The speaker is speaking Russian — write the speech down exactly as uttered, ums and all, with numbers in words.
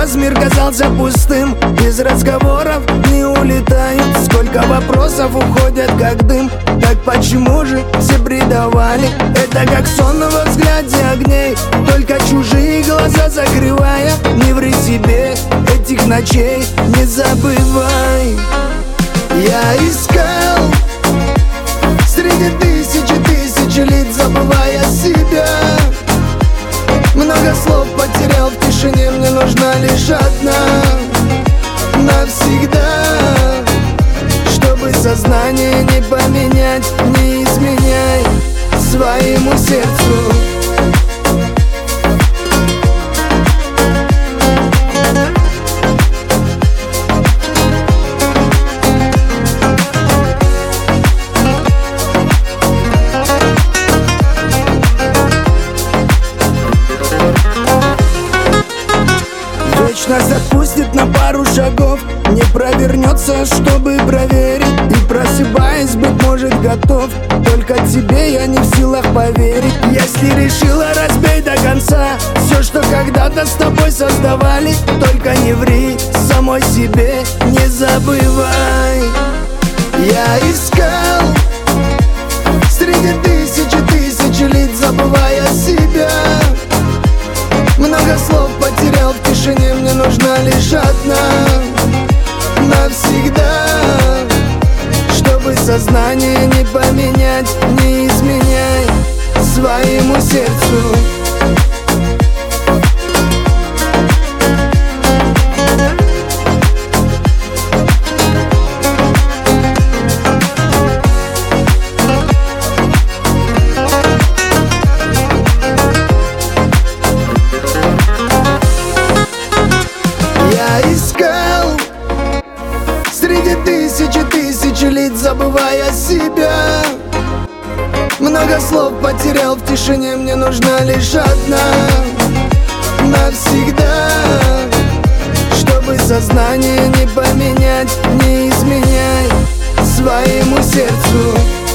раз мир казался пустым, из разговоров не улетают. Сколько вопросов уходят как дым, так почему же все предавали? Это как сон во взгляде огней, только чужие глаза закрывая. Не ври себе, этих ночей не забывай. Я искал среди тысячи тысяч лиц, забывая себя. Много слов потерял в тишине, мне нужна лишь одна навсегда. Чтобы сознание не поменять, не изменяй своему сердцу. Нас отпустит на пару шагов, не провернется, чтобы проверить. И просыпаясь, быть может, готов, только тебе я не в силах поверить. Если решила, разбей до конца все, что когда-то с тобой создавали. Только не ври самой себе, не забывай. Я искал среди тысячи тысяч лиц, забывая себя. Много слов потерял в тишине, мне нужна лишь одна навсегда. Чтобы сознание не поменять, не изменяй своему сердцу. Среди тысячи тысяч лиц, забывая себя. Много слов потерял в тишине, мне нужна лишь одна навсегда. Чтобы сознание не поменять, не изменяй своему сердцу.